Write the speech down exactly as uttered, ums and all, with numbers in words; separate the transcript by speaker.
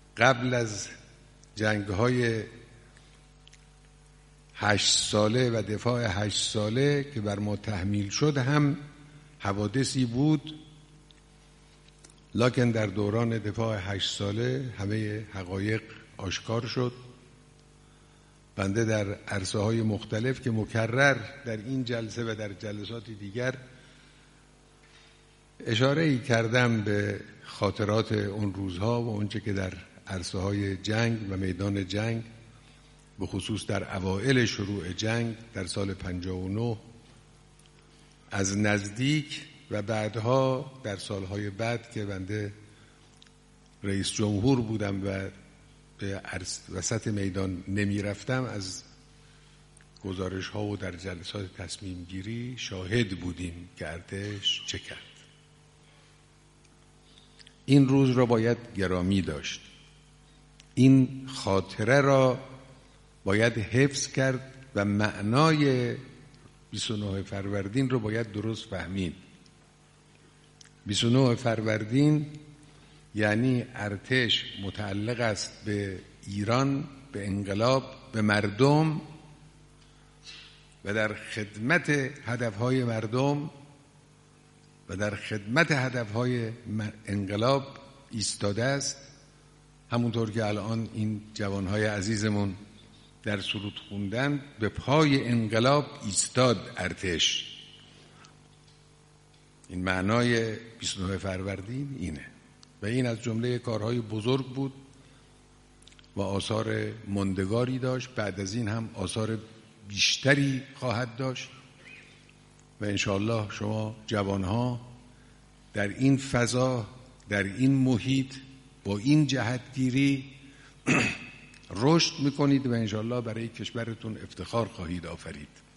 Speaker 1: قبل از جنگ‌های هشت ساله و دفاع هشت ساله که بر ما تحمیل شد هم حوادثی بود، لکن در دوران دفاع هشت ساله همه حقایق آشکار شد. بنده در عرصه های مختلف که مکرر در این جلسه و در جلسات دیگر اشاره ای کردم به خاطرات اون روزها و اونچه که در عرصه های جنگ و میدان جنگ به خصوص در اوائل شروع جنگ در سال پنجاه و نه از نزدیک و بعدها در سالهای بعد که بنده رئیس جمهور بودم و به وسط میدان نمی رفتم از گزارش ها و در جلسات تصمیم گیری شاهد بودیم که ارتش چه کرد. این روز را باید گرامی داشت، این خاطره را باید حفظ کرد و معنای بیست و نه فروردین رو باید درست فهمید. بیست و نه فروردین یعنی ارتش متعلق است به ایران، به انقلاب، به مردم و در خدمت هدفهای مردم و در خدمت هدفهای انقلاب ایستاده است. همونطور که الان این جوانهای عزیزمون در سرود خوندن، به پای انقلاب ایستاد ارتش. این معنای بیست و نه فروردین اینه و این از جمله کارهای بزرگ بود و آثار ماندگاری داشت. بعد از این هم آثار بیشتری خواهد داشت و انشاءالله شما جوانها در این فضا، در این محیط، با این جهتگیری رشد میکنید و انشاءالله برای کشورتون افتخار خواهید آفرید.